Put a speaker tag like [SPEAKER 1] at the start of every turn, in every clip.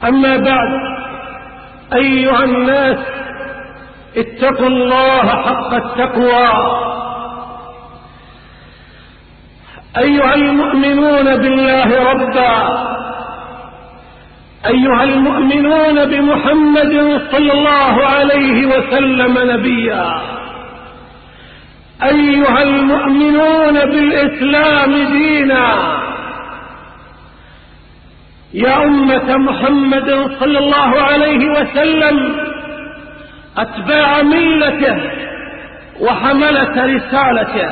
[SPEAKER 1] أما بعد، أيها الناس، اتقوا الله حق التقوى. أيها المؤمنون بالله ربا، أيها المؤمنون بمحمد صلى الله عليه وسلم نبيا، أيها المؤمنون بالإسلام دينا، يا أمة محمد صلى الله عليه وسلم أتباع ملته وحملة رسالته،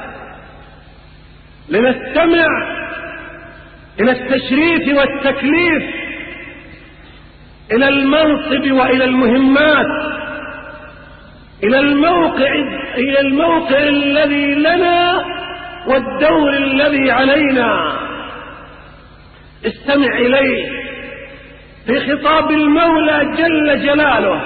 [SPEAKER 1] لنستمع إلى التشريف والتكليف، إلى المنصب وإلى المهمات، إلى الموقع الذي لنا والدور الذي علينا. استمع إليه في خطاب المولى جل جلاله: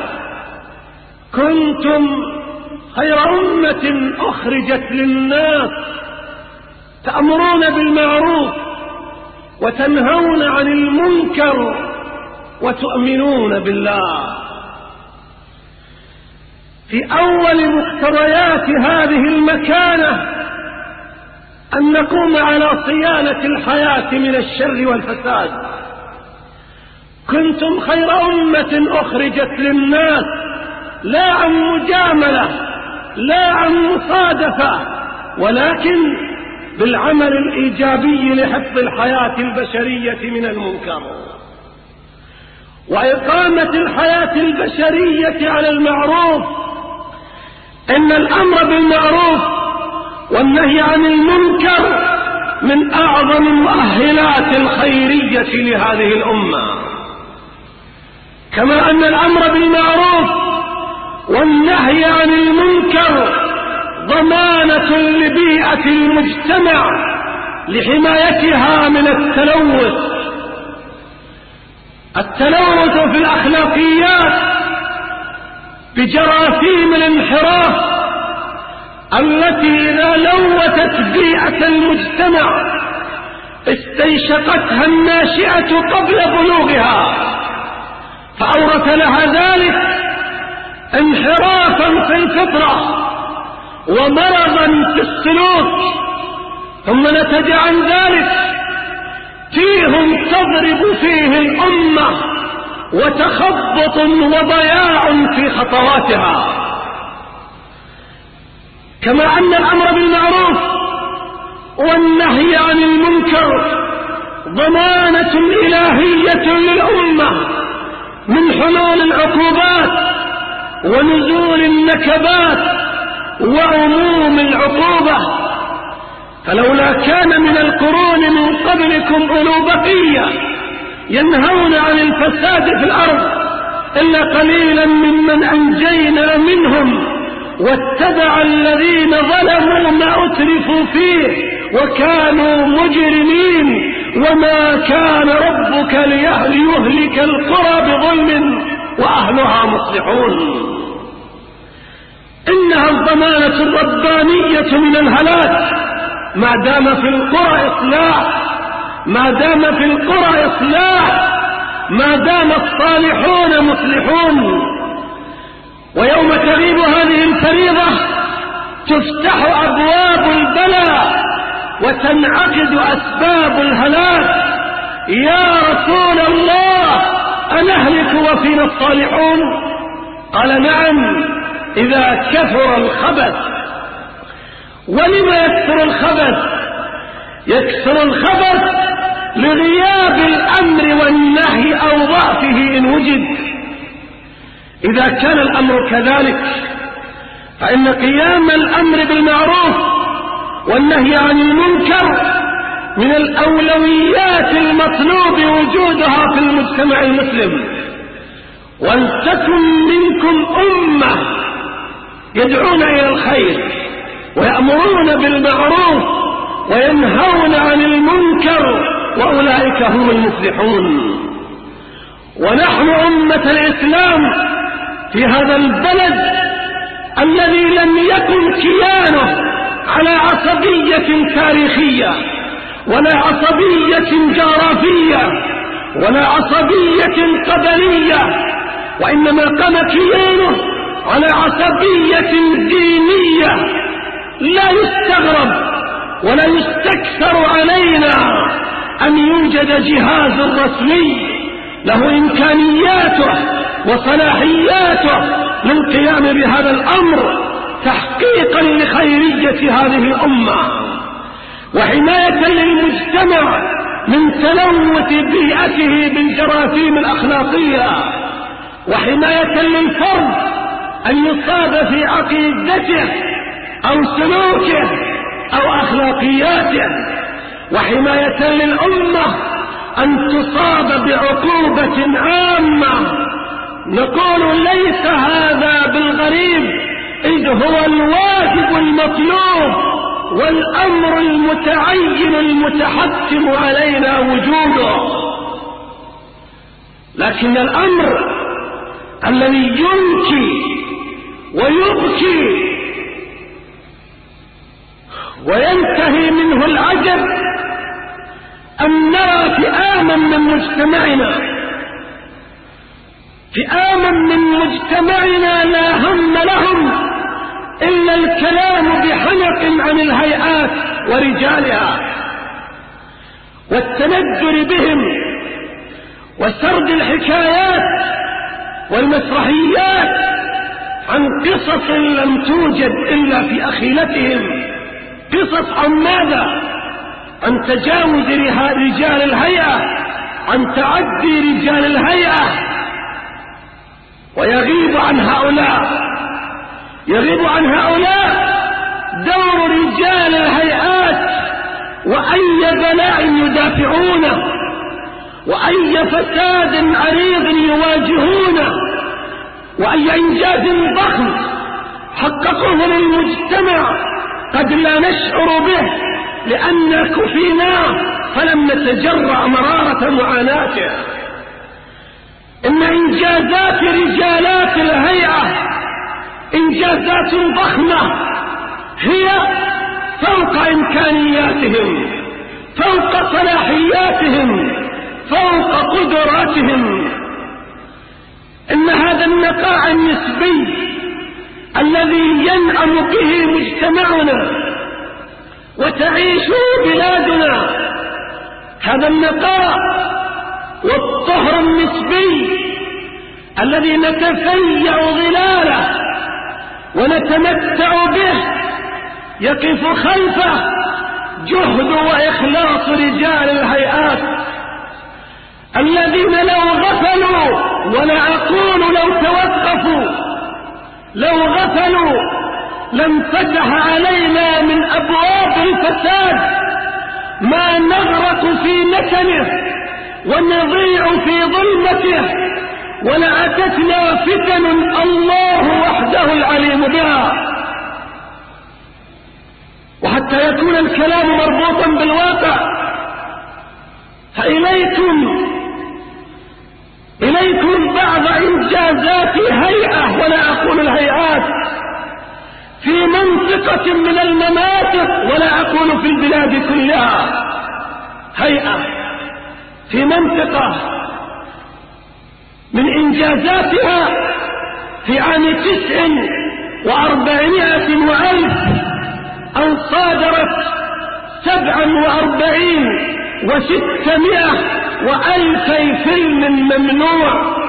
[SPEAKER 1] كنتم خير أمة أخرجت للناس تأمرون بالمعروف وتنهون عن المنكر وتؤمنون بالله. في أول مقتضيات هذه المكانة أن نقوم على صيانة الحياة من الشر والفساد. كنتم خير أمة أخرجت للناس، لا عن مجاملة، لا عن مصادفة، ولكن بالعمل الإيجابي لحفظ الحياة البشرية من المنكر وإقامة الحياة البشرية على المعروف. إن الأمر بالمعروف والنهي عن المنكر من أعظم مؤهلات الخيرية لهذه الأمة، كما أن الأمر بالمعروف والنهي عن المنكر ضمانة لبيئة المجتمع لحمايتها من التلوث في الأخلاقيات بجراثيم الانحراف التي إذا لوثت بيئة المجتمع استنشقتها الناشئة قبل بلوغها، فأورث لها ذلك انحرافا في الفطرة ومرضا في السلوك، ثم نتج عن ذلك تيه تضرب فيه الأمة وتخبط وضياع في خطواتها. كما أن الأمر بالمعروف والنهي عن المنكر ضمانة إلهية للأمة من حلول العقوبات ونزول النكبات وعموم العقوبة. فلولا كان من القرون من قبلكم أولو بقية ينهون عن الفساد في الأرض إلا قليلا ممن أنجينا منهم واتبع الذين ظلموا ما أترفوا فيه وكانوا مجرمين وما كان ربك ليهلك القرى بظلم وأهلها مصلحون. إنها الضمانة الربانية من الهلاك ما دام في القرى إصلاح، ما دام في القرى إصلاح، ما دام الصالحون مصلحون. ويوم تغيب هذه الفريضة تفتح أبواب البلاء وتنعقد أسباب الهلاك. يا رسول الله، أنهلك وفينا الصالحون؟ قال: نعم، إذا كثر الخبث. ولما يكثر الخبث؟ يكثر الخبث لغياب الأمر والنهي أو ضعفه إن وجد. إذا كان الأمر كذلك فإن قيام الأمر بالمعروف والنهي عن المنكر من الأولويات المطلوب وجودها في المجتمع المسلم. ولتكن منكم أمة يدعون إلى الخير ويأمرون بالمعروف وينهون عن المنكر وأولئك هم المفلحون. ونحن أمة الإسلام في هذا البلد الذي لم يكن كيانه على عصبية تاريخية ولا عصبية جغرافية ولا عصبية قبلية، وإنما قام كيانه على عصبية دينية. لا يستغرب ولا يستكثر علينا أن يوجد جهاز رسمي له إمكانياته وصلاحياته للقيام بهذا الأمر تحقيقا لخيرية هذه الأمة وحماية للمجتمع من تلوث بيئته بالجراثيم الأخلاقية، وحماية للفرد أن يصاب في عقيدته أو سلوكه أو أخلاقياته، وحماية للأمة أن تصاب بعقوبة عامة. نقول ليس هذا بالغريب، إذ هو الواجب المطلوب والأمر المتعين المتحتم علينا وجوده. لكن الأمر الذي ينكي ويبكي وينتهي منه العجب أن نرى فئاما من مجتمعنا لا هم لهم إلا الكلام بحنق عن الهيئات ورجالها والتندر بهم وسرد الحكايات والمسرحيات عن قصص لم توجد إلا في أخيلتهم. قصص عن ماذا؟ عن تجاوز رجال الهيئة، عن تعدي رجال الهيئة. ويغيب عن هؤلاء دور رجال الهيئات وأي بلاء يدافعونه وأي فساد عريض يواجهونه وأي إنجاز ضخم حققوه للمجتمع قد لا نشعر به لأن كفيناه فلم نتجرأ مرارة معاناته. إن إنجازات رجالات الهيئة إنجازات ضخمة هي فوق إمكانياتهم، فوق صلاحياتهم، فوق قدراتهم. إن هذا النقاء النسبي الذي ينعم به مجتمعنا وتعيش بلادنا، هذا النقاء والطهر النسبي الذي نتفيأ ظلاله ونتمتع به يقف خلفه جهد وإخلاص رجال الهيئات الذين لو غفلوا، ولا أقول لو توقفوا، لو غفلوا لانفتح علينا من أبواب الفساد ما نغرق في نتنه ونضيع في ظلمته، ولأتتنا فتن الله وحده العليم بها. وحتى يكون الكلام مربوطا بالواقع فإليكم بعض إنجازات هيئة، ولا أقول الهيئات، في منطقة من المناطق، ولا أقول في البلاد كلها، هيئة في منطقة من إنجازاتها في عام 49 أن صادرت 47,600 فيلم ممنوع.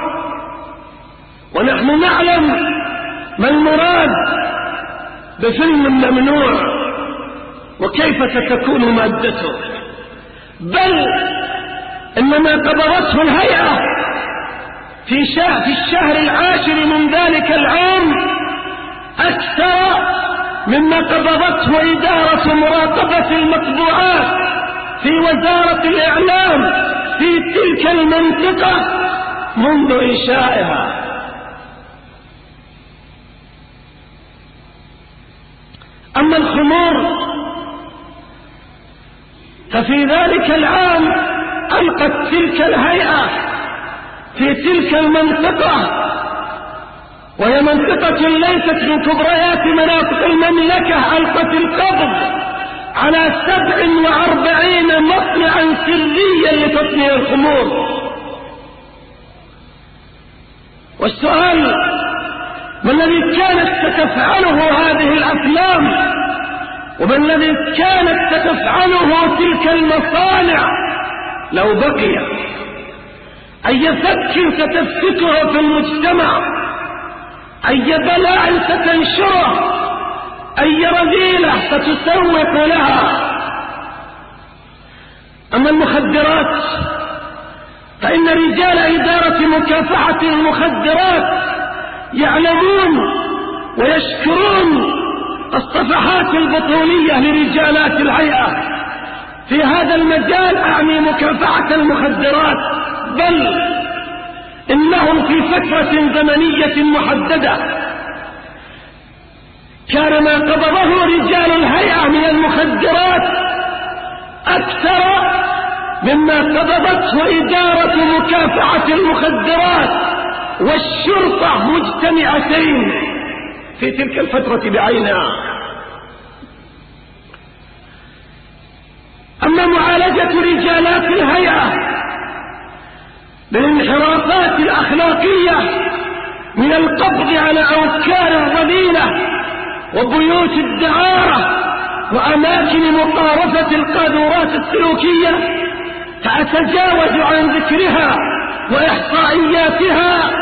[SPEAKER 1] ونحن نعلم ما المراد بفيلم ممنوع وكيف ستكون مادته، بل إنما قبضته الهيئة في الشهر العاشر من ذلك العام أكثر مما قبضته إدارة مراقبة المطبوعات في وزارة الإعلام في تلك المنطقة منذ إنشائها. أما الخمور ففي ذلك العام ألقت تلك الهيئة في تلك المنطقة، وهي منطقة ليست من كبريات مناطق المملكة، ألقت القبض على 47 مصنعا سريا لتصنيع الخمور. والسؤال: ما الذي كانت ستفعله هذه الأفلام، وما الذي كانت ستفعله تلك المصانع لو بقي؟ أي فك ستفككه في المجتمع، أي بلاء ستنشره، أي رذيلة ستسوق لها. أما المخدرات فإن رجال إدارة مكافحة المخدرات يعلمون ويشكرون الصفحات البطولية لرجالات الهيئة في هذا المجال، أعني مكافحة المخدرات، بل إنهم في فترة زمنية محددة كان ما قبضه رجال الهيئة من المخدرات أكثر مما قبضته إدارة مكافحة المخدرات والشرطة مجتمعتين في تلك الفترة بعينها. أما معالجة رجالات الهيئة بالانحرافات الأخلاقية من القبض على أوكار الرذيلة وبيوت الدعارة وأماكن مقارفة القاذورات السلوكية، فأتجاوز عن ذكرها وإحصائياتها،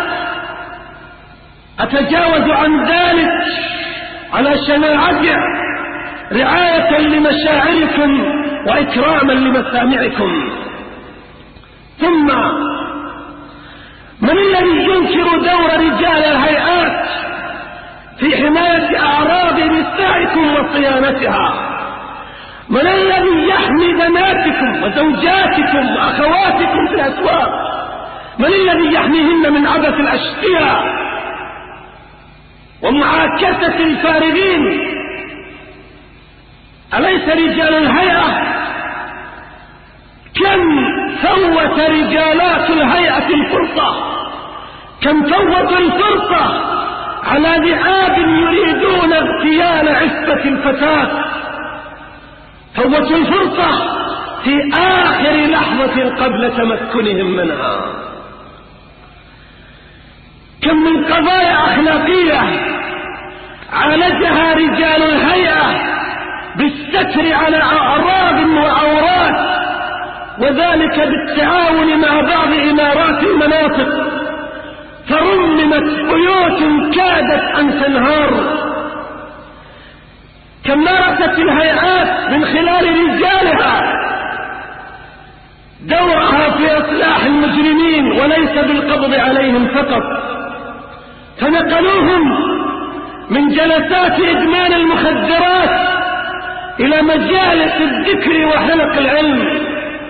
[SPEAKER 1] أتجاوز عن ذلك علشان أرجع رعاية لمشاعركم وإكراما لمسامعكم. ثم من الذي ينكر دور رجال الهيئات في حماية أعراض نسائكم وصيانتها؟ من الذي يحمي بناتكم وزوجاتكم وأخواتكم في الأسواق؟ من الذي يحميهن من عبث الأشقياء ومعاكسة الفارغين؟ أليس رجال الهيئة؟ كم فوت رجالات الهيئة الفرصة، كم فوتوا الفرصة على ذئاب يريدون اغتيال عفة الفتاة، فوتوا الفرصة في آخر لحظة قبل تمكنهم منها. كم من قضايا أخلاقية عالجها رجال الهيئة بالستر على أعراض وعورات، وذلك بالتعاون مع بعض إمارات المناطق، فرممت بيوت كادت أن تنهار. كم مارست الهيئات من خلال رجالها دورها في إصلاح المجرمين وليس بالقبض عليهم فقط، فنقلوهم من جلسات إدمان المخدرات إلى مجالس الذكر وحلق العلم.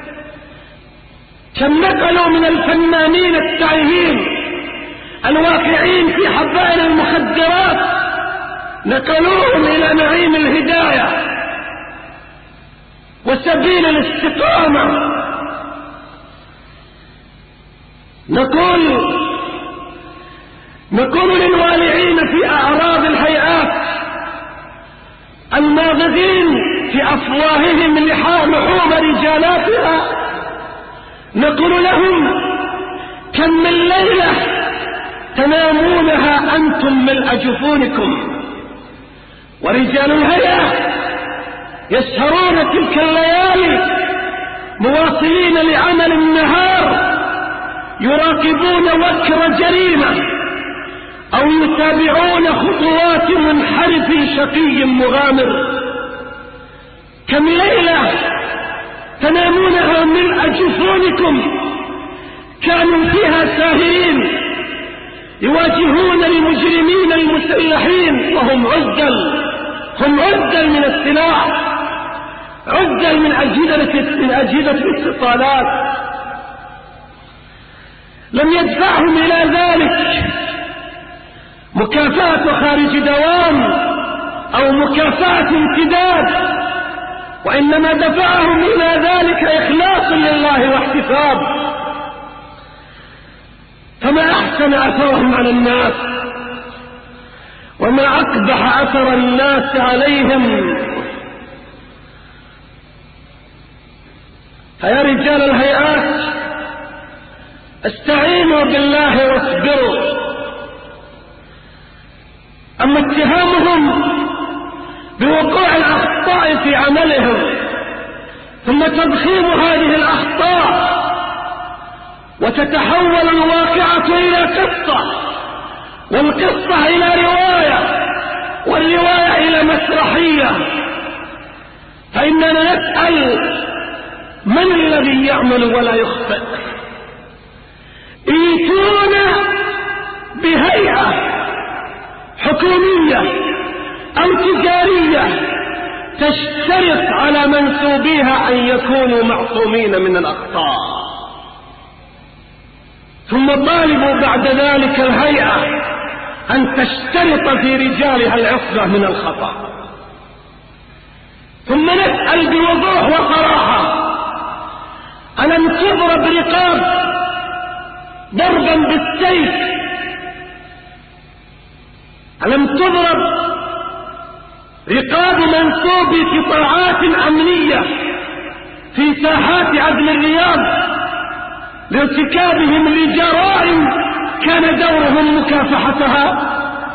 [SPEAKER 1] كم نقلوا من الفنانين التائهين الواقعين في حبائل المخدرات، نقلوهم إلى نعيم الهداية وسبيل الاستقامة. نقول للوالعين في أعراض الهيئات الماغذين في أفواههم لحوم رجالاتها، نقول لهم: كم من ليلة تنامونها أنتم ملء جفونكم، ورجال الهيئة يسهرون تلك الليالي مواصلين لعمل النهار، يراقبون وكر جريمة أو يتابعون خطوات منحرف شقي مغامر. كم ليلة تنامونها ملء جفونكم كانوا فيها ساهرين يواجهون المجرمين المسلحين، وهم عدل من السلاح، عدل من أجهزة الاتصالات. لم يدفعهم إلى ذلك مكافأة خارج دوام أو مكافأة امتداد، وإنما دفعهم إلى ذلك إخلاص لله واحتساب. فما أحسن أثرهم على الناس، وما أقبح أثر الناس عليهم. فيا رجال الهيئات، استعينوا بالله واصبروا، إخبارهم بوقوع الأخطاء في عملهم، ثم تضخيم هذه الأخطاء وتتحول الواقعة إلى قصة، والقصة إلى رواية، والرواية إلى مسرحية. فإننا نسأل: من الذي يعمل ولا يخطئ؟ ائتونا بهيئة حكومية أو تجارية تشترط على منسوبيها أن يكونوا معصومين من الأخطاء، ثم طالبوا بعد ذلك الهيئة أن تشترط في رجالها العصمة من الخطأ. ثم نسأل بوضوح وصراحة: ألم تضرب رقاب ضربا بالسيف؟ ألم تضرب رقاب منسوبي قطاعات أمنية في ساحات عدن الرياض لارتكابهم لجرائم كان دورهم مكافحتها؟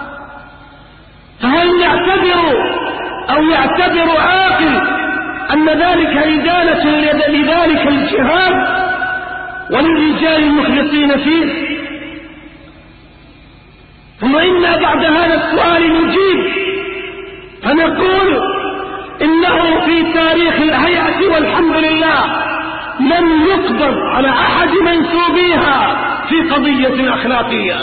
[SPEAKER 1] فهل يعتبر عاقل أن ذلك إدانة لذلك الجهاد وللرجال المخلصين فيه؟ ثم إنا بعد هذا السؤال نجيب فنقول: إنه في تاريخ الهيئة والحمد لله لم يقبض على أحد منسوبيها في قضية أخلاقية،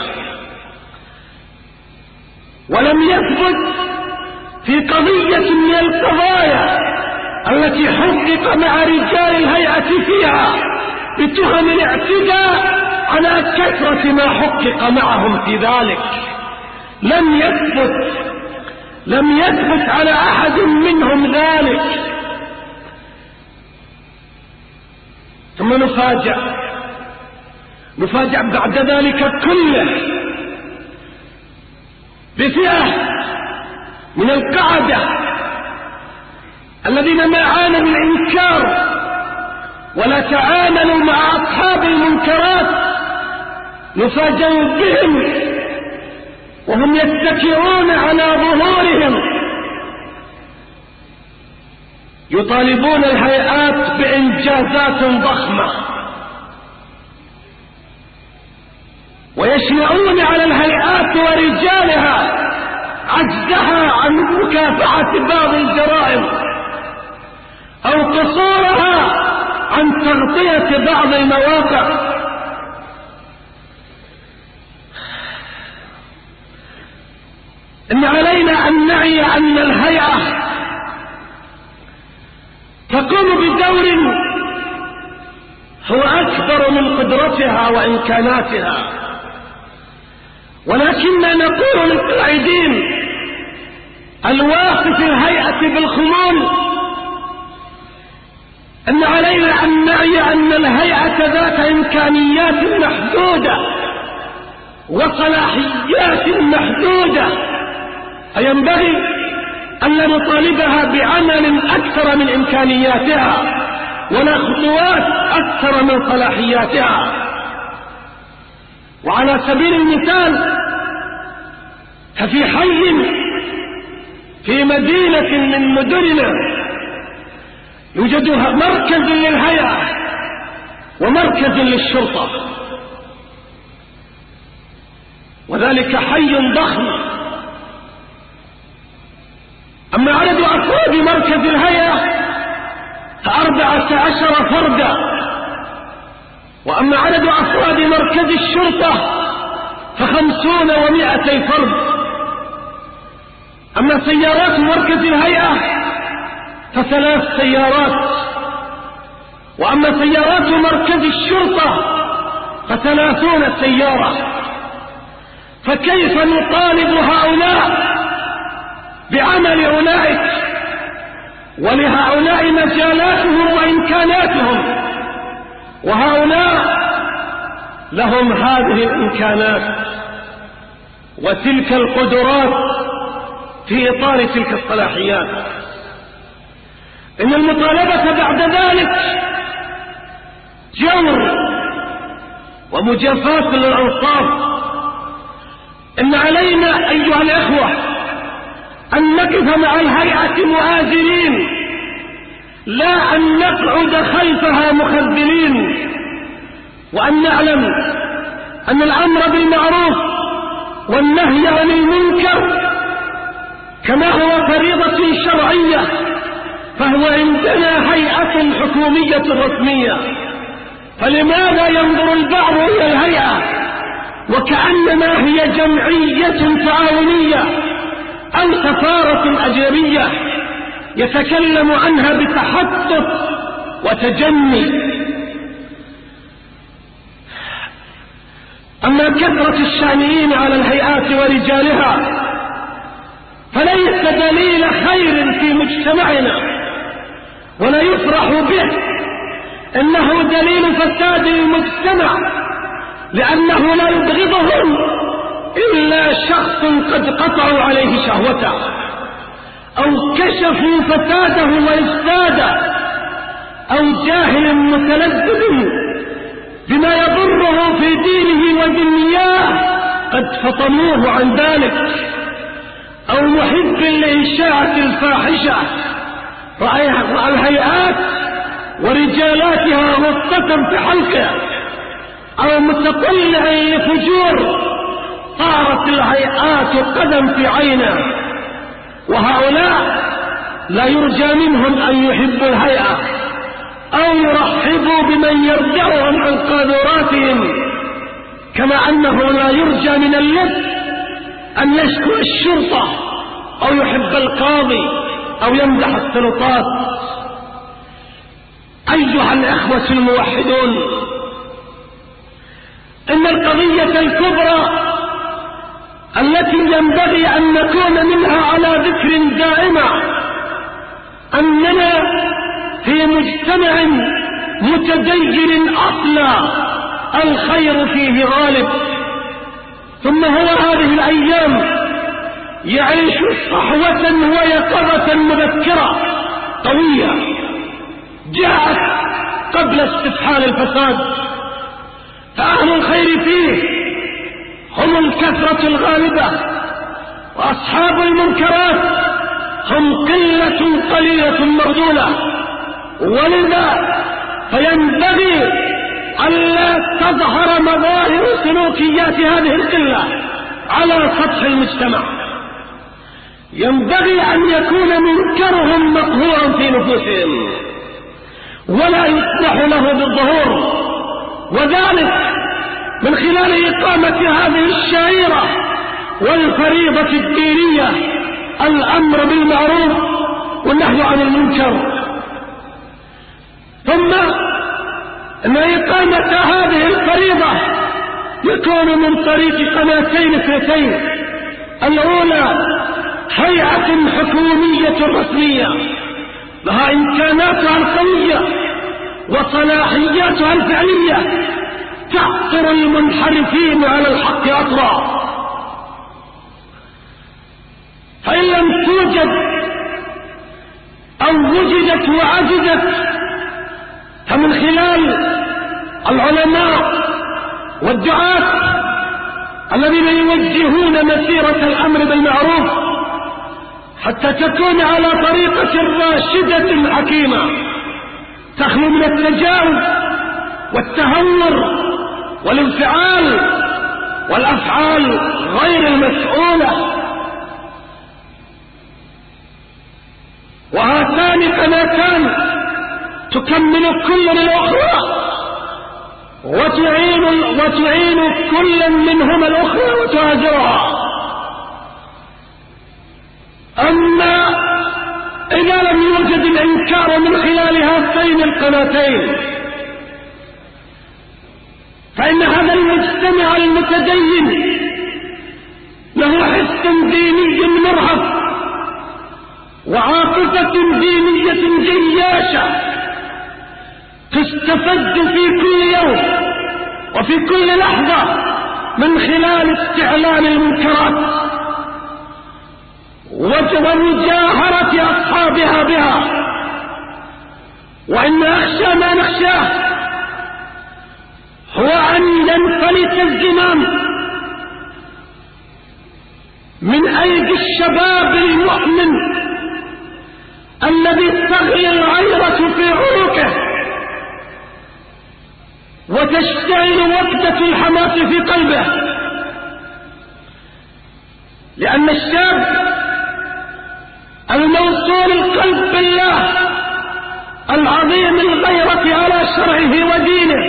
[SPEAKER 1] ولم يثبت في قضية من القضايا التي حقق مع رجال الهيئة فيها بتهم الاعتداء على كثرة ما حقق معهم في ذلك. لم يثبت على أحد منهم ذلك. ثم نفاجأ بعد ذلك كله بفئة من القعدة الذين ما عانوا الإنكار ولا تعاملوا مع أصحاب المنكرات، نفاجأ بهم وهم يتكئون على ظهورهم يطالبون الهيئات بإنجازات ضخمة، ويشنعون على الهيئات ورجالها عجزها عن مكافحة بعض الجرائم أو قصورها عن تغطية بعض المواقع. إن علينا أن نعي أن الهيئة تقوم بدور هو أكبر من قدرتها وإمكاناتها، ولكننا نقول للقاعدين الواقف الهيئة بالخمول أن علينا أن نعي أن الهيئة ذات إمكانيات محدودة وصلاحيات محدودة، فينبغي أن لا نطالبها بعمل أكثر من إمكانياتها ولا خطوات أكثر من صلاحياتها. وعلى سبيل المثال ففي حي في مدينة من مدننا يوجد مركز للهيئة ومركز للشرطة، وذلك حي ضخم. أما عدد أفراد مركز الهيئة ف14 فردا، وأما عدد أفراد مركز الشرطة ف50 و200 فرد. أما سيارات مركز الهيئة ف3 سيارات، وأما سيارات مركز الشرطة ف30 سيارة. فكيف نطالب هؤلاء بعمل أولئك ولهؤلاء مجالاتهم وإمكاناتهم، وهؤلاء لهم هذه الإمكانات وتلك القدرات في إطار تلك الصلاحيات؟ إن المطالبة بعد ذلك جور ومجافاة للأنصاف. إن علينا أيها الإخوة أن نقف مع الهيئة مؤازرين، لا أن نقعد خلفها مخذلين، وأن نعلم أن الأمر بالمعروف والنهي عن المنكر كما هو فريضة شرعية فهو عندنا هيئة حكومية رسمية. فلماذا ينظر البعض إلى الهيئة وكأنما هي جمعية تعاونية أو سفارة أجنبية يتكلم عنها بتحطم وتجني؟ أما كثرة الشانئين على الهيئات ورجالها فليس دليل خير في مجتمعنا ولا يفرح به، إنه دليل فساد المجتمع، لأنه لا يبغضهم إلا شخص قد قطعوا عليه شهوته أو كشفوا فساده وإفساده، أو جاهل متلذذ بما يضره في دينه ودنياه قد فطنوه عن ذلك، أو محب لإنشاء الفاحشة رأى الهيئات ورجالاتها غصة في حلقه، أو متطلع لفجور صارت الهيئات قدم في عينه. وهؤلاء لا يرجى منهم أن يحبوا الهيئة أو يرحبوا بمن يردعهم عن قاذوراتهم، كما أنه لا يرجى من اللص أن يشكو الشرطة أو يحب القاضي أو يمدح السلطات. أيها الأخوة الموحدون، إن القضية الكبرى التي ينبغي أن نكون منها على ذكر دائما أننا في مجتمع متدين أصلا الخير فيه غالب، ثم هو هذه الأيام يعيش صحوة ويقظة مبكرة قوية جاءت قبل استفحال الفساد، فأهل الخير فيه هم الكثرة الغالبة، وأصحاب المنكرات هم قلة قليلة مردولة. ولذا فينبغي ألا تظهر مظاهر سلوكيات هذه القلة على سطح المجتمع، ينبغي أن يكون منكرهم مقهورا في نفوسهم ولا يسمح له بالظهور، وذلك من خلال إقامة هذه الشعيرة والفريضة الدينية، الأمر بالمعروف والنهي عن المنكر. ثم أن إقامة هذه الفريضة يكون من طريق قناتين اثنتين: الأولى هيئة حكومية رسمية لها إمكاناتها القوية وصلاحياتها الفعلية تعطر المنحرفين على الحق أطرا، فإن لم توجد أو وجدت وعجزت فمن خلال العلماء والدعاة الذين يوجهون مسيرة الأمر بالمعروف حتى تكون على طريقة راشدة حكيمة تخلو من التجاوز والتهور والانفعال والأفعال غير المسؤولة. وهاتان قناتان تكمل كل الأخرى وتعين كل منهما الأخرى وتهاجرها. أما إذا لم يوجد الإنكار من خلال هاتين القناتين فإن هذا المجتمع المتدين له حس ديني مرهف وعاطفة دينية جياشة تستفد في كل يوم وفي كل لحظة من خلال استعلان المنكرات ومجاهرة أصحابها بها. وإن أخشى ما نخشاه هو أن ينفلت الزمام من أيدي الشباب المؤمن الذي تغلي الغيرة في عنقه وتشتعل وقدة الحماس في قلبه، لأن الشاب الموصول القلب بالله العظيم الغيرة على شرعه ودينه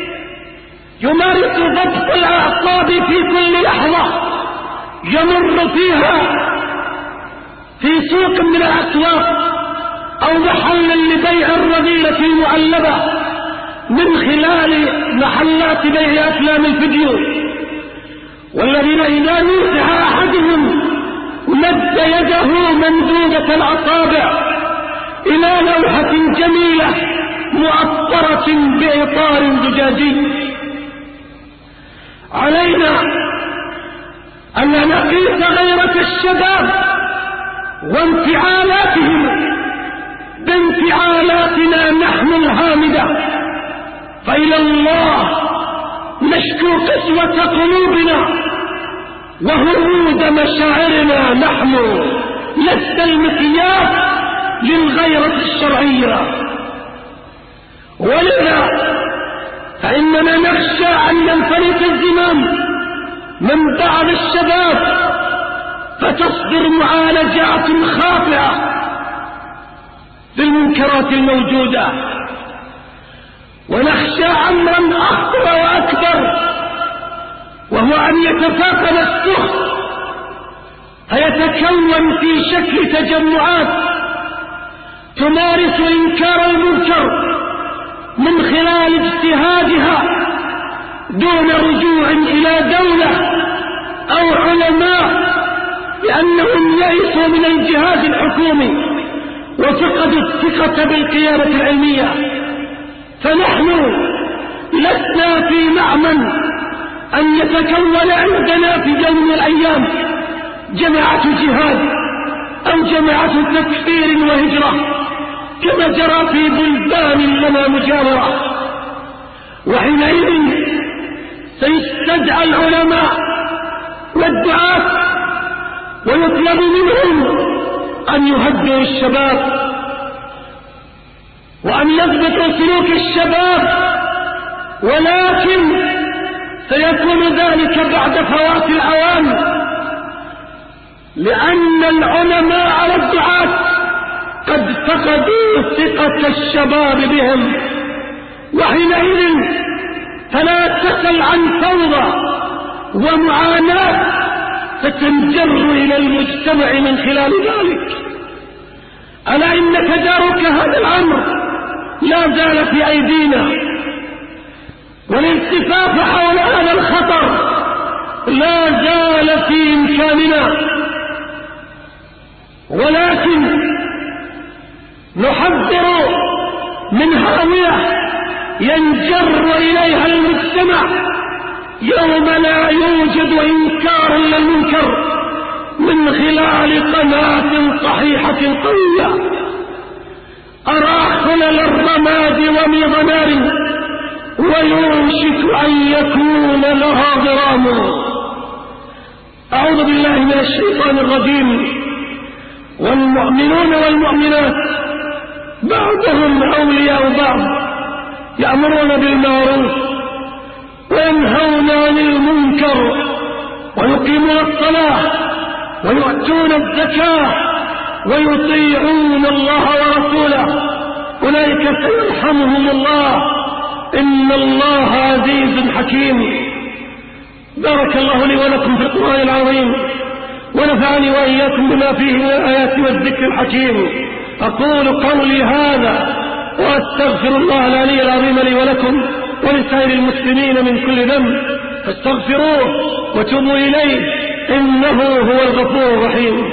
[SPEAKER 1] يمارس ضبط الأعصاب في كل لحظة يمر فيها في سوق من الأسواق أو محل لبيع الرذيلة المعلبة من خلال محلات بيع أفلام الفيديو، والذين إذا نزح أحدهم مد يده ممدودة الأصابع إلى لوحة جميلة مؤطرة بإطار زجاجي. علينا أن نقيس غيرة الشباب وانفعالاتهم بانفعالاتنا نحن الهامدة، فإلى الله نشكو قسوة قلوبنا وهمود مشاعرنا نحن، لست المقياس للغيرة الشرعية. ولذا فإننا نخشى أن ينفلت الزمام من بعض الشباب فتصدر معالجات خاطئة للمنكرات الموجودة، ونخشى أمرا أخطر وأكبر، وهو أن يتفاقم السخط فيتكون في شكل تجمعات تمارس إنكار المنكر من خلال اجتهادها دون رجوع إلى دولة أو علماء، لأنهم يئسوا من الجهاز الحكومي وفقدوا الثقة بالقيادة العلمية. فنحن لسنا في مأمن أن يتكون عندنا في يوم من الأيام جماعة جهاد أو جماعة تكفير وهجرة كما جرى في بلدان لنا مجاورة، وحينئذ سيستدعى العلماء والدعاة ويطلب منهم أن يهدئوا الشباب وأن يضبطوا سلوك الشباب، ولكن سيكون ذلك بعد فوات الأوان، لأن العلماء والدعاة قد فقدوا ثقة الشباب بهم، وحينئذ فلا تسل عن فوضى ومعاناة ستنجر إلى المجتمع من خلال ذلك. ألا إن تدارك هذا الأمر لا زال في أيدينا، والالتفاف حول هذا الخطر لا زال في إمكاننا، ولكن نحذر من هاوية ينجر إليها المجتمع يوم لا يوجد إنكار للمنكر من خلال قناة صحيحة قوية. أرى خلل الرماد وميض نار ويوشك أن يكون لها ضرام. أعوذ بالله من الشيطان الرجيم. والمؤمنون والمؤمنات بعضهم أولياء بعض يأمرون بالمعروف وينهون عن المنكر ويقيمون الصلاة ويؤتون الزكاة ويطيعون الله ورسوله، أولئك سيرحمهم الله، إن الله عزيز حكيم. بارك الله لي ولكم في القرآن العظيم، ونفعني وإياكم بما فيه من الآيات والذكر الحكيم. أقول قولي هذا وأستغفر الله العلي العظيم لي ولكم ولسائر المسلمين من كل ذنب، فاستغفروه وتوبوا إليه إنه هو الغفور الرحيم.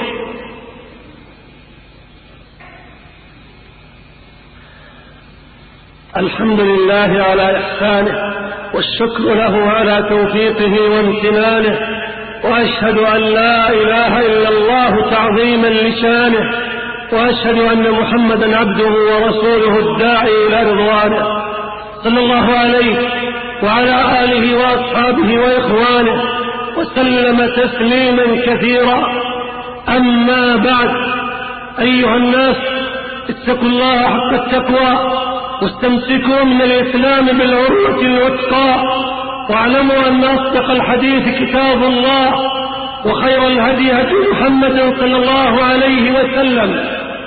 [SPEAKER 1] الحمد لله على إحسانه، والشكر له على توفيقه وامتنانه، وأشهد أن لا إله إلا الله تعظيما لشانه، وأشهد أن محمدا عبده ورسوله الداعي إلى رضوانه، صلى الله عليه وعلى آله وأصحابه وإخوانه وسلم تسليما كثيرا. أما بعد، أيها الناس، اتقوا الله حق التقوى واستمسكوا من الإسلام بالعروة الوثقى، واعلموا أن أصدق الحديث كتاب الله، وخير الهدي هدي محمد صلى الله عليه وسلم،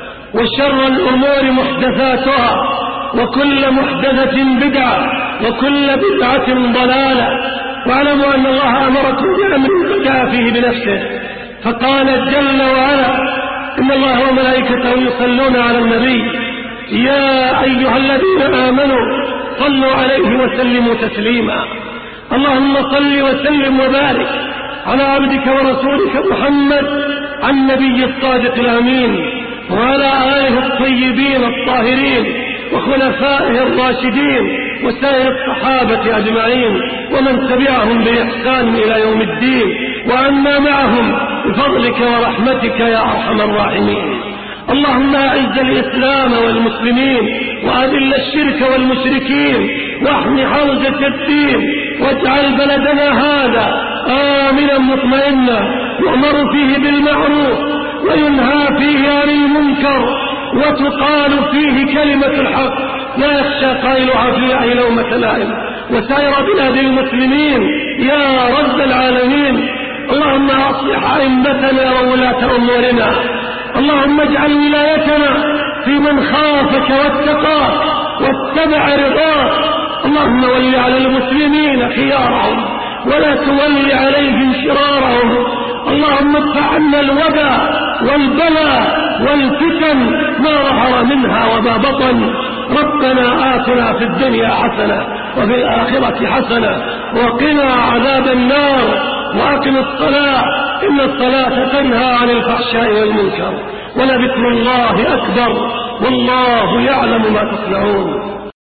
[SPEAKER 1] وشر الأمور محدثاتها، وكل محدثة بدعة، وكل بدعة ضلالة. واعلموا أن الله أمركم بأمر بدأ فيه بنفسه، فقال جل وعلا: إن الله وملائكته يصلون على النبي يا أيها الذين آمنوا صلوا عليه وسلموا تسليما. اللهم صل وسلم وبارك على عبدك ورسولك محمد النبي الصادق الأمين، وعلى آله الطيبين الطاهرين وخلفائه الراشدين وسائر الصحابة أجمعين ومن تبعهم بإحسان إلى يوم الدين، وعنا معهم بفضلك ورحمتك يا أرحم الراحمين. اللهم أعز الإسلام والمسلمين، وأذل الشرك والمشركين، واحم حوزة الدين، واجعل بلدنا هذا آمنا مطمئنا، يؤمر فيه بالمعروف وينهى فيه عن المنكر، وتقال فيه كلمة الحق، لا يخشى قائلها في الله لومة لائم، وسائر بلاد المسلمين يا رب العالمين. اللهم أصلح أئمتنا وولاة أمورنا، اللهم اجعل ولايتنا في من خافك واتقاك واتبع رضاك. اللهم ول على المسلمين خيارهم ولا تول عليهم شرارهم. اللهم ادفع عنا الوباء والبلاء والفتن ما ظهر منها وما بطن. ربنا آتنا في الدنيا حسنة وفي الآخرة حسنة وقنا عذاب النار، وأقم الصلاة إن الصلاة تنهى عن الفحشاء والمنكر، ولذكر الله أكبر، والله يعلم ما تصنعون.